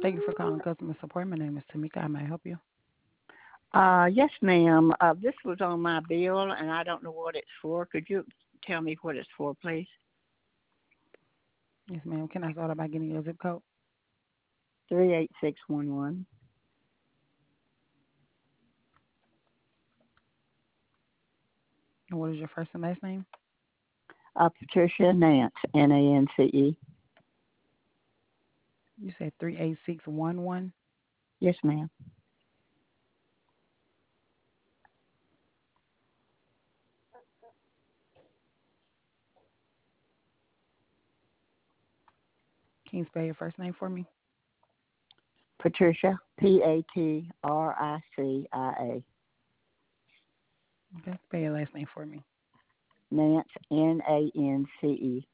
Thank you for calling customer support. My name is Tamika. How may I help you? Yes, ma'am. This was on my bill, and I don't know what it's for. Could you tell me what it's for, please? Yes, ma'am. Can I start out by getting your zip code? 38611. And what is your first and last name? Patricia Nance, Nance. You said 38611. Yes, ma'am. Can you spell your first name for me? Patricia, Patricia. Okay. Spell your last name for me. Nance, Nance.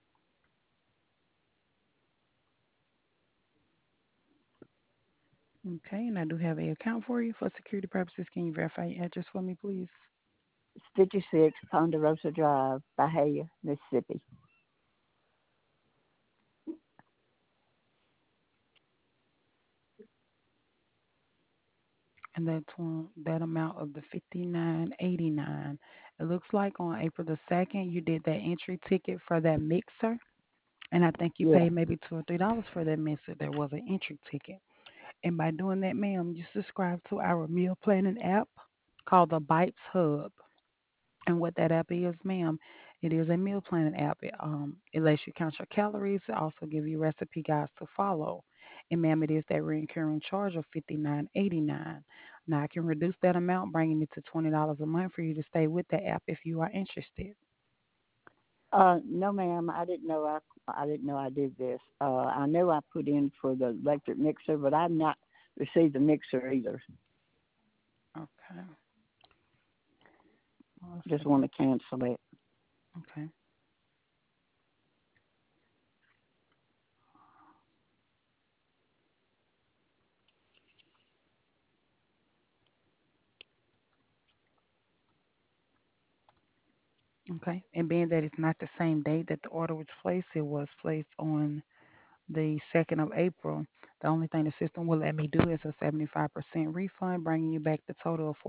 Okay. And I do have a account for you. For security purposes, can you verify your address for me, please? 56 Ponderosa Drive, Bahia, Mississippi. And that amount of the 59.89. It looks like on April the 2nd you did that entry ticket for that mixer, and I think you Yeah. paid maybe $2 or $3 for that mixer. There was an entry ticket. And by doing that, ma'am, you subscribe to our meal planning app called the Bites Hub. And what that app is, ma'am, it is a meal planning app. It lets you count your calories. It also give you recipe guides to follow. And ma'am, it is that recurring charge of 59.89. Now I can reduce that amount, bringing it to $20 a month for you to stay with the app if you are interested. No, ma'am. I didn't know I did this. I know I put in for the electric mixer, but I've not received the mixer either. Okay. One Just want second. to cancel it. Okay. Okay. And being that it's not the same date that the order was placed, it was placed on the 2nd of April. The only thing the system will let me do is a 75% refund, bringing you back the total of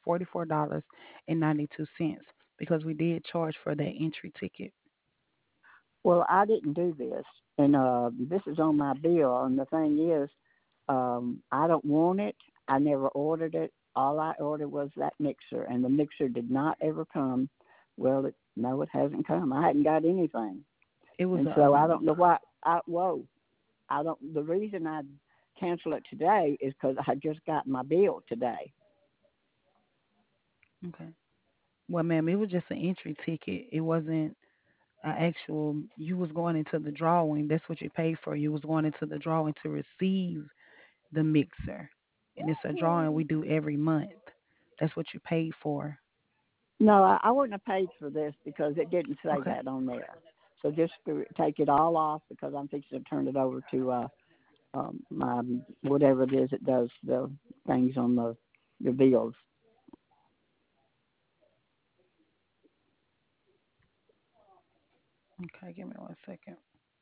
$44.92 because we did charge for that entry ticket. Well, I didn't do this, and this is on my bill. And the thing is, I don't want it. I never ordered it. All I ordered was that mixer, and the mixer did not ever come. Well, no, it hasn't come. I hadn't got anything, It was and a so I don't know why. I don't. The reason I cancel it today is because I just got my bill today. okay. Well, ma'am, it was just an entry ticket. It wasn't an actual. You was going into the drawing. That's what you paid for. You was going into the drawing to receive the mixer, and it's a drawing we do every month. That's what you paid for. No, I wouldn't have paid for this because it didn't say Okay. that on there. So just take it all off because I'm fixing to turn it over to my whatever it is that does the things on the bills. Okay. Give me 1 second.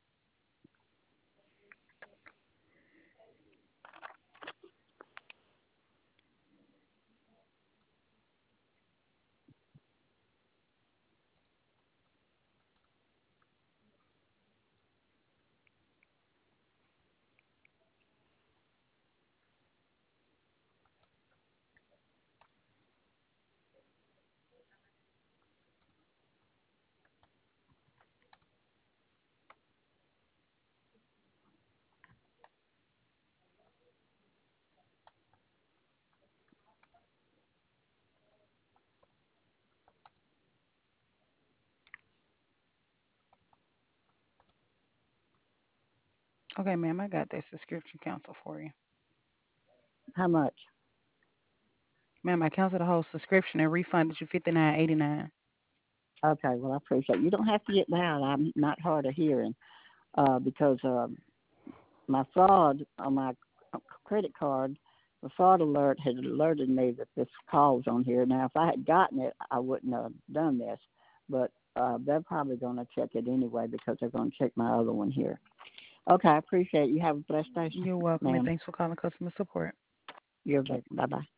Okay, ma'am, I got that subscription cancel for you. How much? Ma'am, I canceled the whole subscription and refunded you 59.89. Okay, well I appreciate it. You don't have to get loud. I'm not hard of hearing because my fraud on my credit card, the fraud alert had alerted me that this call was on here. Now, if I had gotten it, I wouldn't have done this, but they're probably going to check it anyway because they're going to check my other one here. Okay, I appreciate it. You have a blessed day, You're welcome, and ma'am. thanks for calling customer support. You're welcome. Bye bye.